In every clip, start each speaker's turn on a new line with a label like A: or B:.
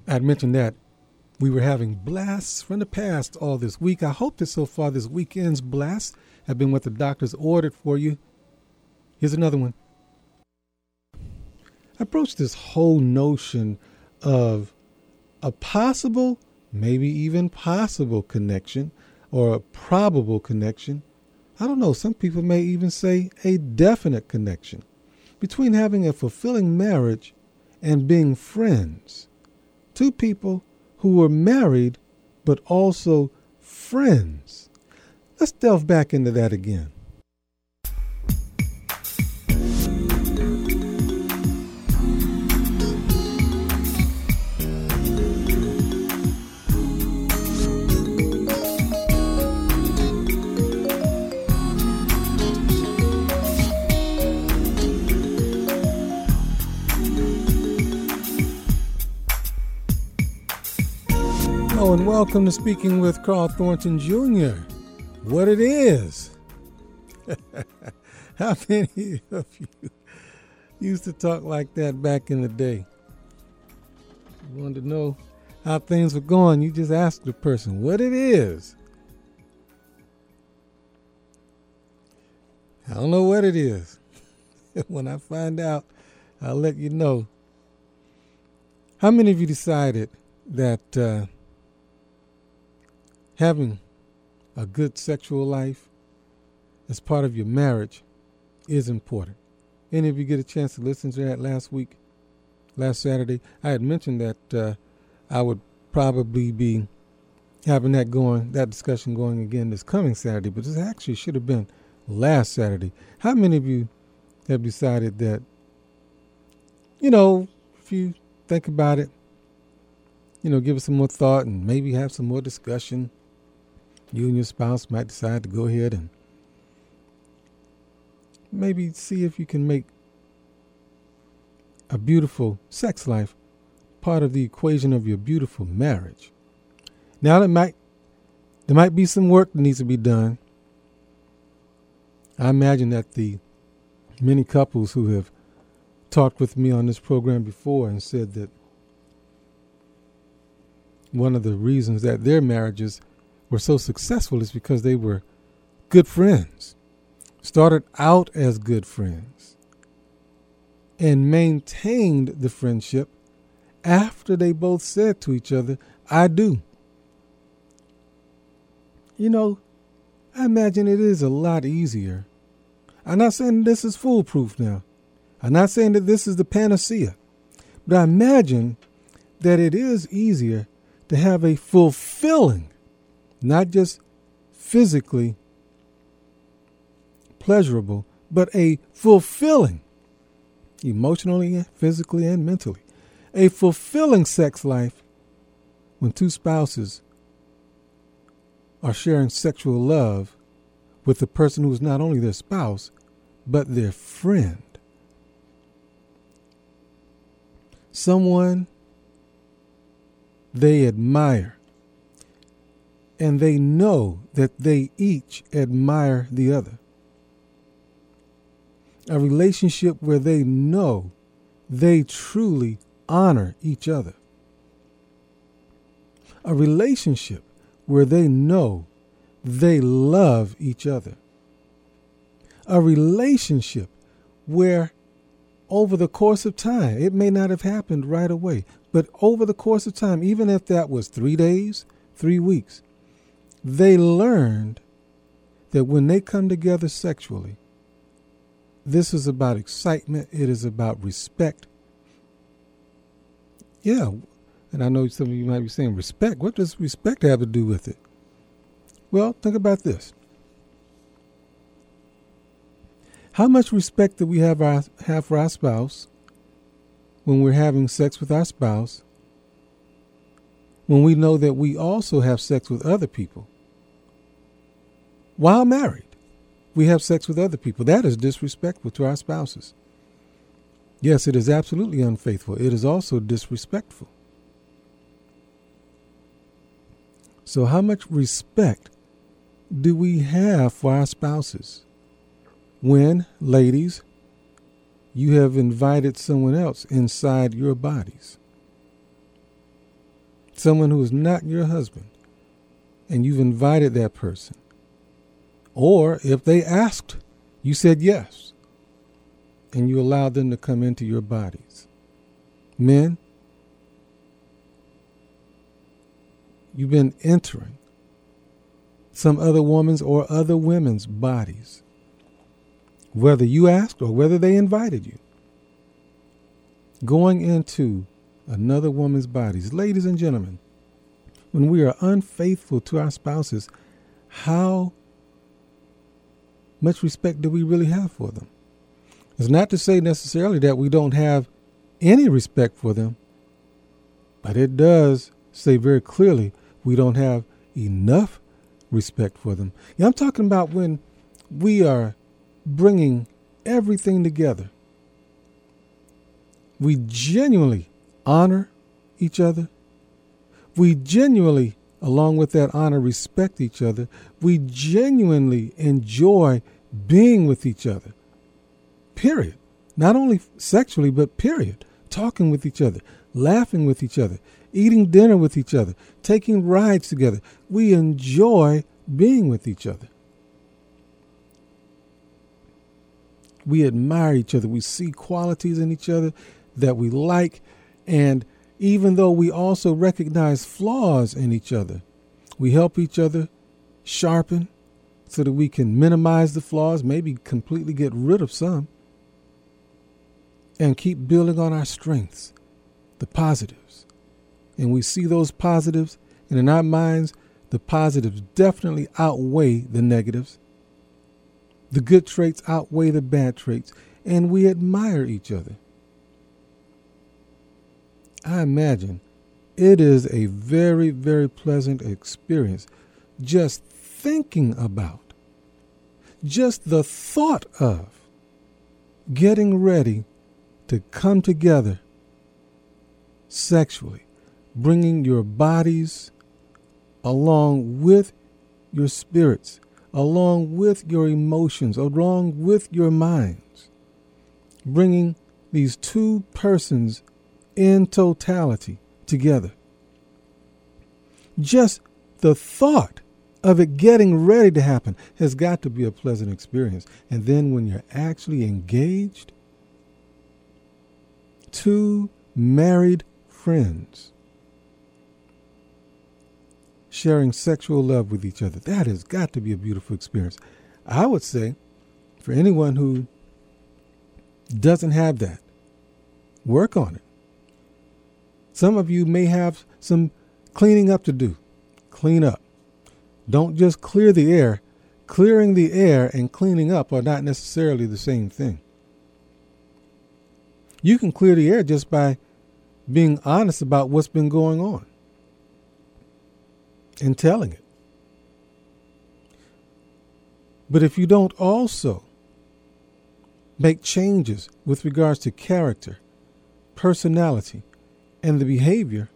A: I'd mentioned that we were having blasts from the past all this week. I hope that so far this weekend's blasts have been what the doctors ordered for you. Here's another one. I approached this whole notion of a possible, maybe even possible connection or a probable connection. I don't know, some people may even say a definite connection between having a fulfilling marriage and being friends. Two people who were married but also friends. Let's delve back into that again. Hello and welcome to Speaking with Carl Thornton Jr. What it is. How many of you used to talk like that back in the day? You wanted to know how things were going, you just ask the person what it is. I don't know what it is. When I find out, I'll let you know. How many of you decided that having a good sexual life as part of your marriage is important? Any of you get a chance to listen to that last Saturday? I had mentioned that I would probably be having that discussion going again this coming Saturday, but this actually should have been last Saturday. How many of you have decided that, if you think about it, give it some more thought and maybe have some more discussion, you and your spouse might decide to go ahead and maybe see if you can make a beautiful sex life part of the equation of your beautiful marriage. Now, there might be some work that needs to be done. I imagine that the many couples who have talked with me on this program before and said that one of the reasons that their marriages were so successful is because they were good friends, started out as good friends, and maintained the friendship after they both said to each other, I do. I imagine it is a lot easier. I'm not saying this is foolproof now. I'm not saying that this is the panacea, but I imagine that it is easier to have a fulfilling, not just physically pleasurable, but a fulfilling, emotionally, physically, and mentally, a fulfilling sex life when two spouses are sharing sexual love with the person who is not only their spouse, but their friend. Someone they admire, and they know that they each admire the other. A relationship where they know they truly honor each other. A relationship where they know they love each other. A relationship where over the course of time, it may not have happened right away, but over the course of time, even if that was 3 days, 3 weeks, they learned that when they come together sexually, this is about excitement. It is about respect. Yeah, and I know some of you might be saying, respect? What does respect have to do with it? Well, think about this. How much respect do we have for our spouse when we're having sex with our spouse, when we know that we also have sex with other people? While married, we have sex with other people. That is disrespectful to our spouses. Yes, it is absolutely unfaithful. It is also disrespectful. So how much respect do we have for our spouses when, ladies, you have invited someone else inside your bodies? someone who is not your husband, and you've invited that person, or if they asked, you said yes, and you allowed them to come into your bodies. Men, you've been entering some other woman's or other women's bodies, whether you asked or whether they invited you. Going into another woman's bodies. Ladies and gentlemen, when we are unfaithful to our spouses, how much respect do we really have for them? It's not to say necessarily that we don't have any respect for them, but it does say very clearly we don't have enough respect for them. Yeah, I'm talking about when we are bringing everything together. We genuinely honor each other. We genuinely, along with that honor, respect each other. We genuinely enjoy being with each other. Period. Not only sexually, but period. Talking with each other, laughing with each other, eating dinner with each other, taking rides together. We enjoy being with each other. We admire each other. We see qualities in each other that we like. And even though we also recognize flaws in each other, we help each other sharpen so that we can minimize the flaws, maybe completely get rid of some, and keep building on our strengths, the positives. And we see those positives, and in our minds, the positives definitely outweigh the negatives. The good traits outweigh the bad traits, and we admire each other. I imagine it is a very, very pleasant experience just thinking about, just the thought of getting ready to come together sexually, bringing your bodies along with your spirits, along with your emotions, along with your minds, bringing these two persons in totality together. Just the thought of it getting ready to happen has got to be a pleasant experience. And then when you're actually engaged, two married friends sharing sexual love with each other, that has got to be a beautiful experience. I would say for anyone who doesn't have that, work on it. Some of you may have some cleaning up to do. Clean up. Don't just clear the air. Clearing the air and cleaning up are not necessarily the same thing. You can clear the air just by being honest about what's been going on and telling it. But if you don't also make changes with regards to character, personality, and the behavior,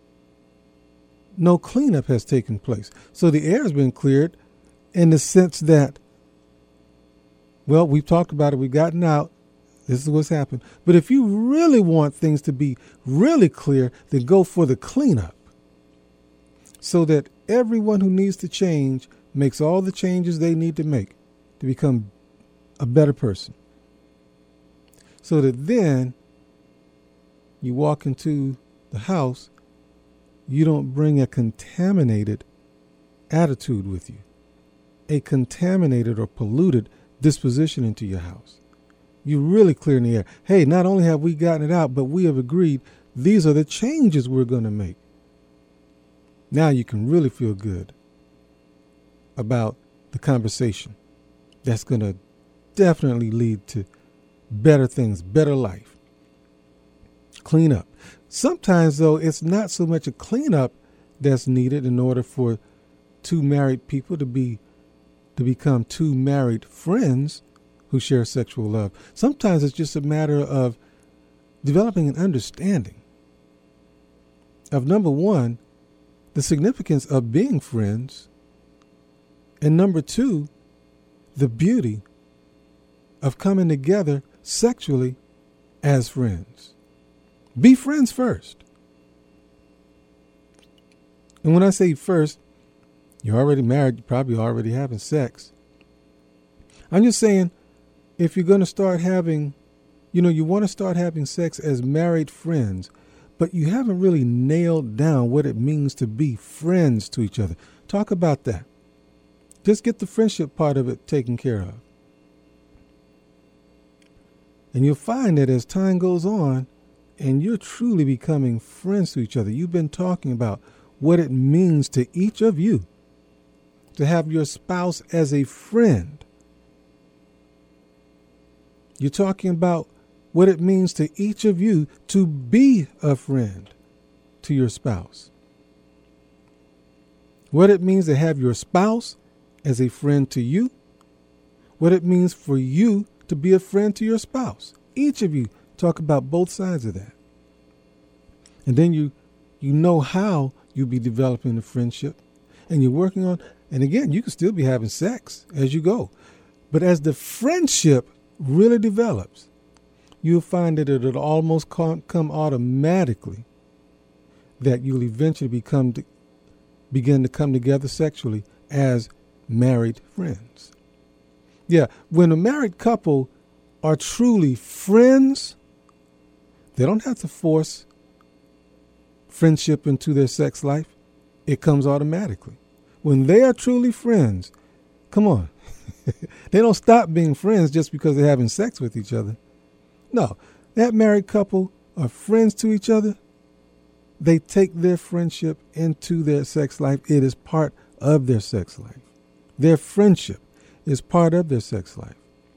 A: no cleanup has taken place. So the air has been cleared in the sense that, well, we've talked about it, we've gotten out, this is what's happened. But if you really want things to be really clear, then go for the cleanup, so that everyone who needs to change makes all the changes they need to make to become a better person. So that then you walk into the house, you don't bring a contaminated attitude with you, a contaminated or polluted disposition into your house. You really clear the air. Hey, not only have we gotten it out, but we have agreed these are the changes we're going to make. Now you can really feel good about the conversation. That's going to definitely lead to better things, better life. Clean up. Sometimes, though, it's not so much a cleanup that's needed in order for two married people to become two married friends who share sexual love. Sometimes it's just a matter of developing an understanding of, number one, the significance of being friends, and number two, the beauty of coming together sexually as friends. Be friends first. And when I say first, you're already married, you're probably already having sex. I'm just saying, if you're going to start having, you want to start having sex as married friends, but you haven't really nailed down what it means to be friends to each other. Talk about that. Just get the friendship part of it taken care of. And you'll find that as time goes on and you're truly becoming friends to each other, you've been talking about what it means to each of you to have your spouse as a friend. You're talking about what it means to each of you to be a friend to your spouse. What it means to have your spouse as a friend to you. What it means for you to be a friend to your spouse. Each of you talk about both sides of that. And then you know how you'll be developing the friendship. And you're working on, and again, you can still be having sex as you go. But as the friendship really develops, you'll find that it'll almost come automatically that you'll eventually begin to come together sexually as married friends. Yeah, when a married couple are truly friends, they don't have to force friendship into their sex life. It comes automatically. When they are truly friends, come on, they don't stop being friends just because they're having sex with each other. No, that married couple are friends to each other. They take their friendship into their sex life. It is part of their sex life. Their friendship is part of their sex life.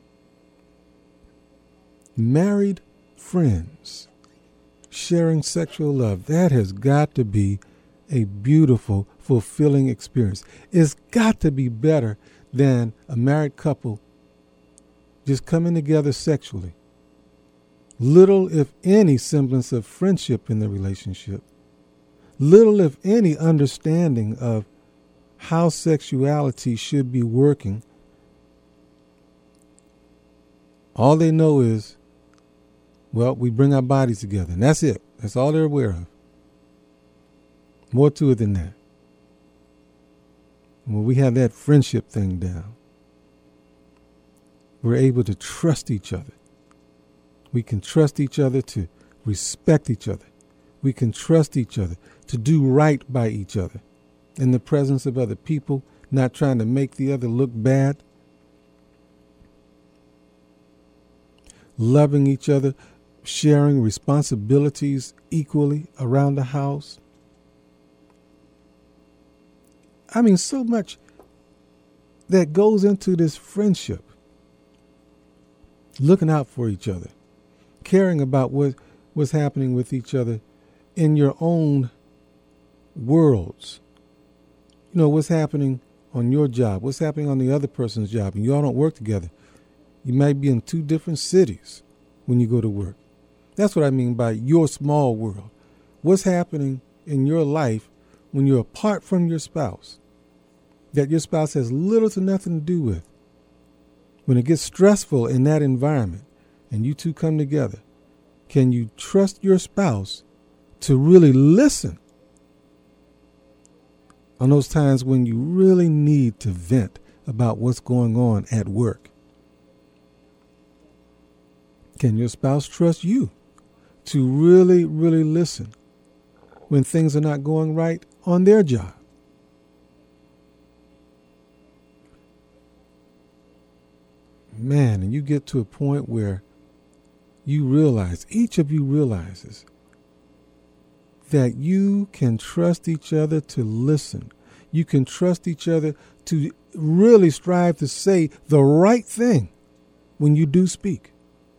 A: Married friends sharing sexual love, that has got to be a beautiful, fulfilling experience. It's got to be better than a married couple just coming together sexually. Little, if any, semblance of friendship in the relationship. Little, if any, understanding of how sexuality should be working. All they know is, well, we bring our bodies together, and that's it. That's all they're aware of. More to it than that. When we have that friendship thing down, we're able to trust each other. We can trust each other to respect each other. We can trust each other to do right by each other in the presence of other people, not trying to make the other look bad. Loving each other, sharing responsibilities equally around the house. I mean, so much that goes into this friendship. Looking out for each other. Caring about what's happening with each other in your own worlds. You know, what's happening on your job, what's happening on the other person's job, and you all don't work together. You might be in two different cities when you go to work. That's what I mean by your small world. What's happening in your life when you're apart from your spouse, that your spouse has little to nothing to do with. When it gets stressful in that environment and you two come together, can you trust your spouse to really listen on those times when you really need to vent about what's going on at work? Can your spouse trust you to really, really listen when things are not going right on their job? Man, and you get to a point where you realize, each of you realizes that you can trust each other to listen. You can trust each other to really strive to say the right thing when you do speak.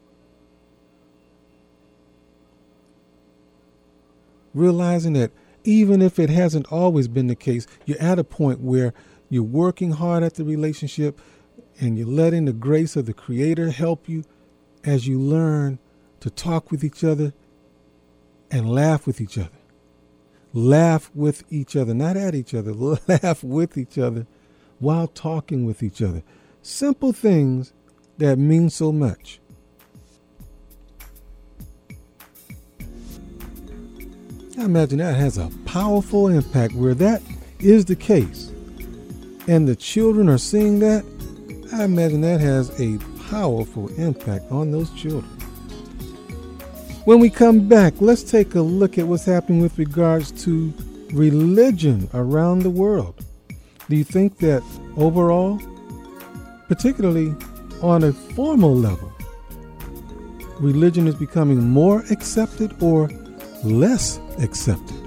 A: Realizing that even if it hasn't always been the case, you're at a point where you're working hard at the relationship and you're letting the grace of the Creator help you as you learn to talk with each other and laugh with each other. Laugh with each other, not at each other. Laugh with each other while talking with each other. Simple things that mean so much. I imagine that has a powerful impact where that is the case. And the children are seeing that. I imagine that has a powerful impact on those children. When we come back, let's take a look at what's happening with regards to religion around the world. Do you think that overall, particularly on a formal level, religion is becoming more accepted or less accepted?